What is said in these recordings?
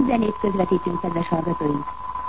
zenét közvetítünk, kedves hallgatóink.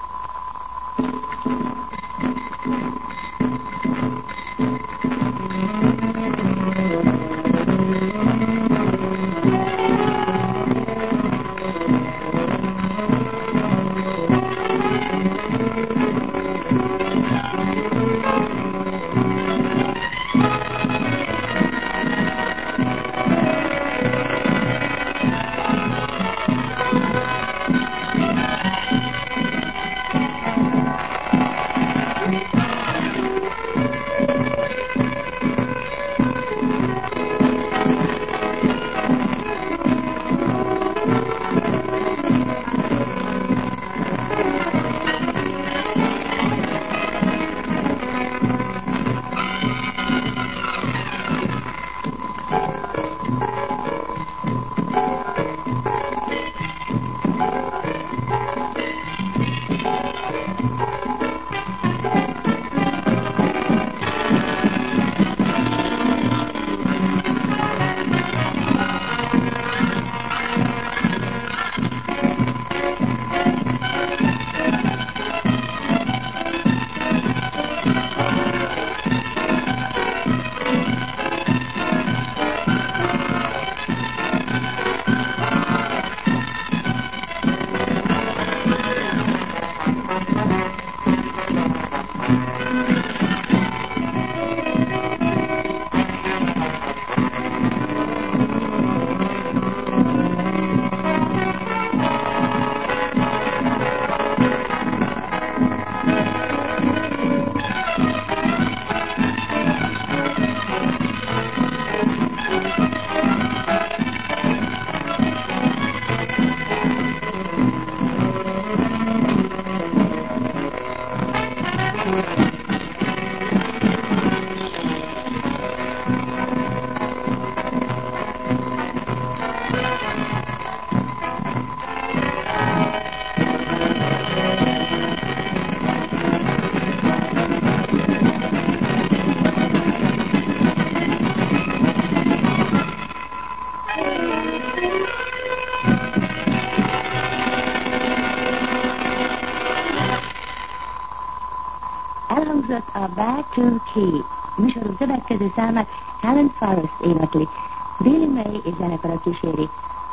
Elhangzott a Back to Key. Műsorunk következő számát Helen Forrest énekli. Billy May és zenekara kíséri.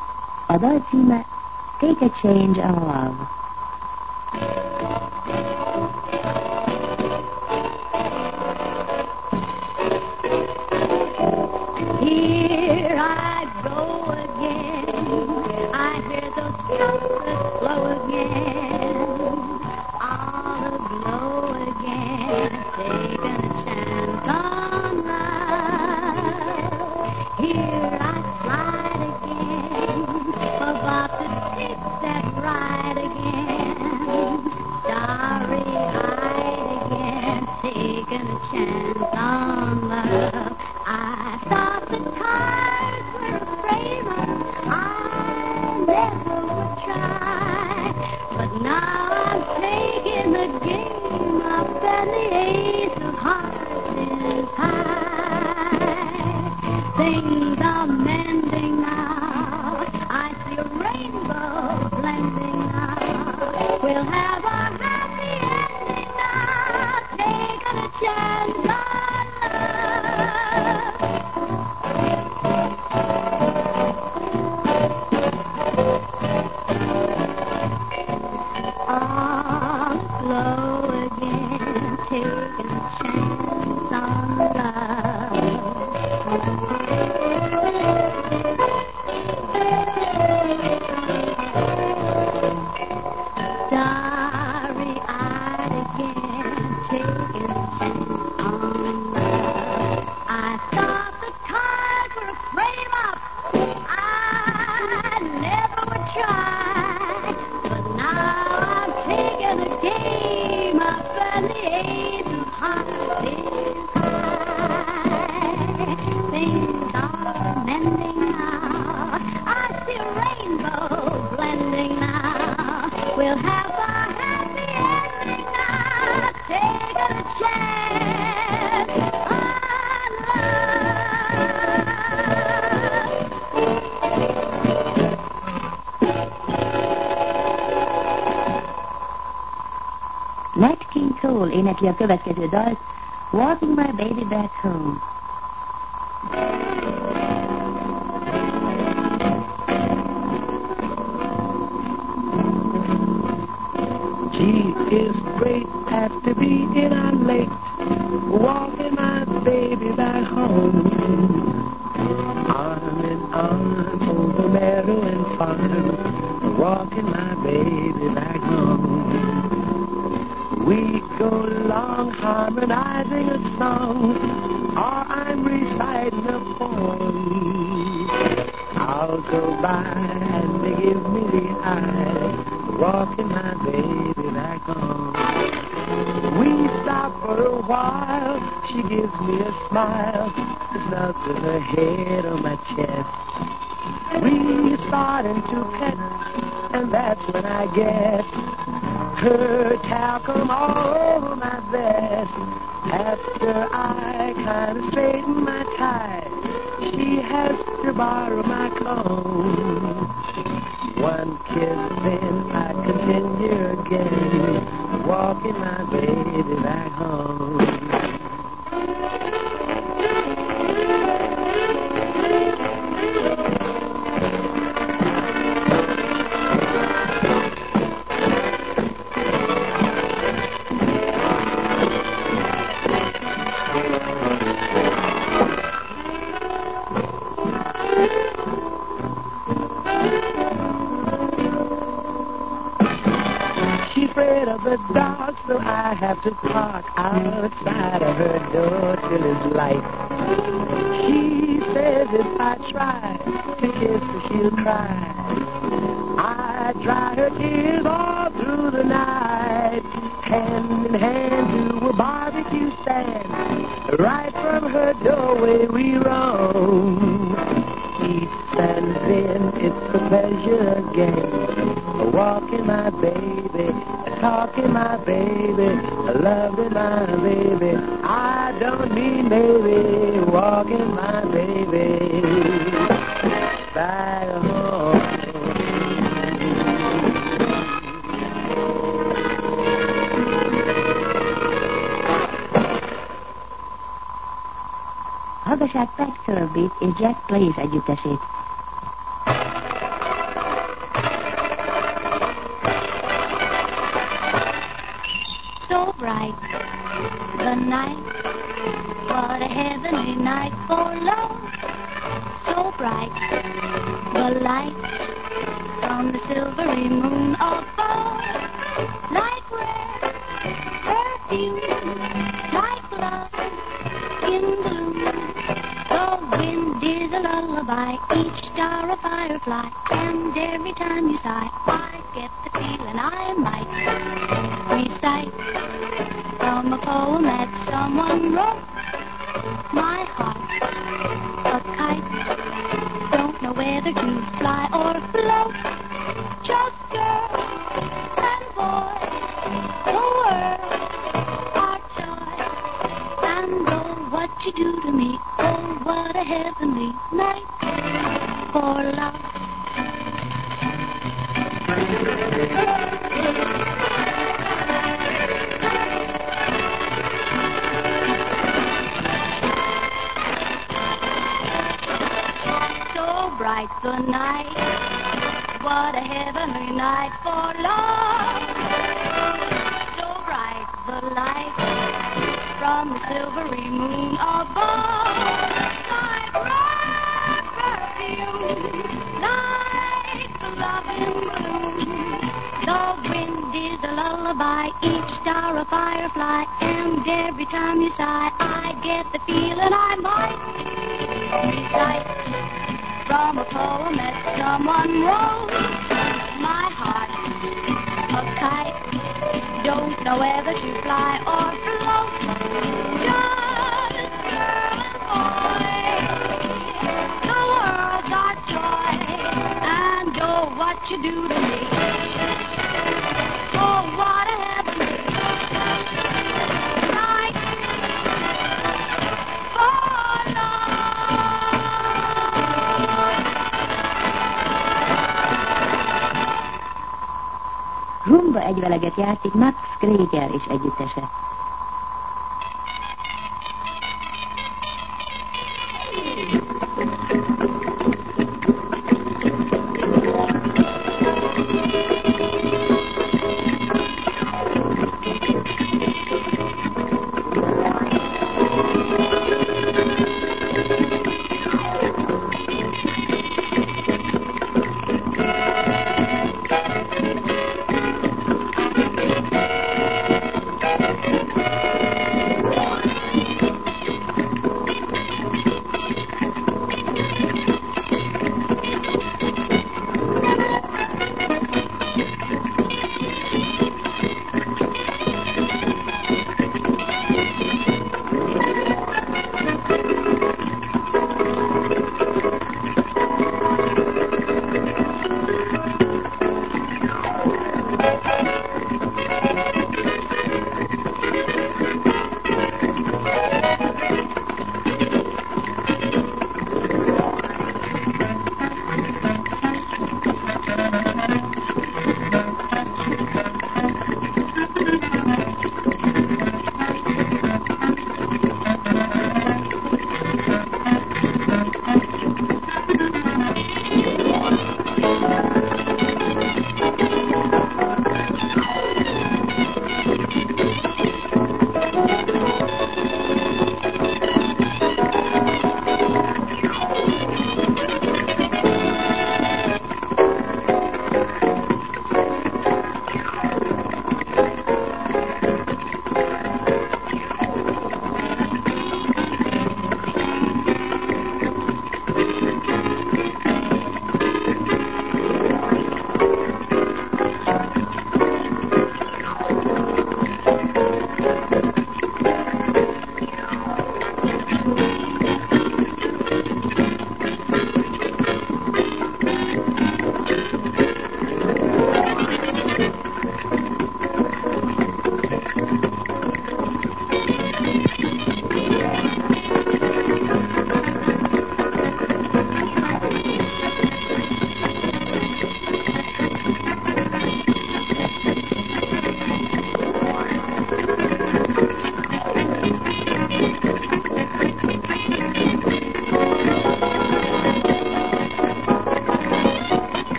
A dal címe Take a Change on Love. Here I go again. I hear those trumpets blow again. All aglow again. Taking a chance on love. Here I slide again. About to take that ride again. Starry-eyed again. Taking a chance on love. I thought the cards were a frame I never would try. But now I'm taking the game up and the ace of hearts is high. Things are mending now. I see a rainbow blending now. We'll have a happy ending now. Taking a chance on taking a chance on love. Starry-eyed again, taking a chance on love. I thought the cards were a frame-up I never would try, but now I'm taking a game up and the ace of hearts is high. Things are énekli a következő dalt, Walking My Baby Back Home. She is great after being out late, walking my baby back home. Arm in arm over meadow and farm, walking my baby back home. We go along harmonizing a song, or I'm reciting a poem. I'll go by and they give me the eye, walking my baby back home. We stop for a while, she gives me a smile, snuggles her head on my chest. We starting to pet, and that's when I get her talcum all over my vest. After I kind of straighten my tie, she has to borrow my comb. One kiss, then I continue again, walking my baby back home. Afraid of the dark, so I have to park outside of her door till it's light. She says if I try to kiss her, she'll cry. I dry her tears all through the night, hand in hand to a barbecue stand. Right from her doorway we roam. Eats and then it's a pleasure again, walking my baby, talking my baby, loving my baby. I don't mean maybe, walking my baby back home. Hallgassák Pat Kirby és Jack Place együttesét. So bright, the night, what a heavenly night for love. So bright, the light from the silvery moon above. Like rare perfume, like love in bloom. The wind is a lullaby, each star a firefly, and every time you sigh, I get the feeling I might recite from a poem that someone wrote. My heart's a kite, don't know whether to fly or float. Just girl and boy, the world, our joy, and oh, what you do to me, oh, what a heavenly night for love. Bright the night, what a heavenly night for love. So bright the light from the silvery moon above. Like rare perfume, like the loving bloom. The wind is a lullaby, each star a firefly, and every time you sigh, I get the feeling I might recite from a poem that someone wrote. My heart's a kite, don't know whether to fly or float. Just girl and boy, the world's our joy, and oh, what you do to me, oh, what a heavenly night for love. Rumba egyveleget játszik Max Kréger és együttese.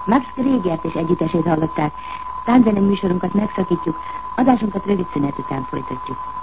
Max Gregert és együttesét hallották. Tánczenei műsorunkat megszakítjuk, adásunkat rövid szünet után folytatjuk.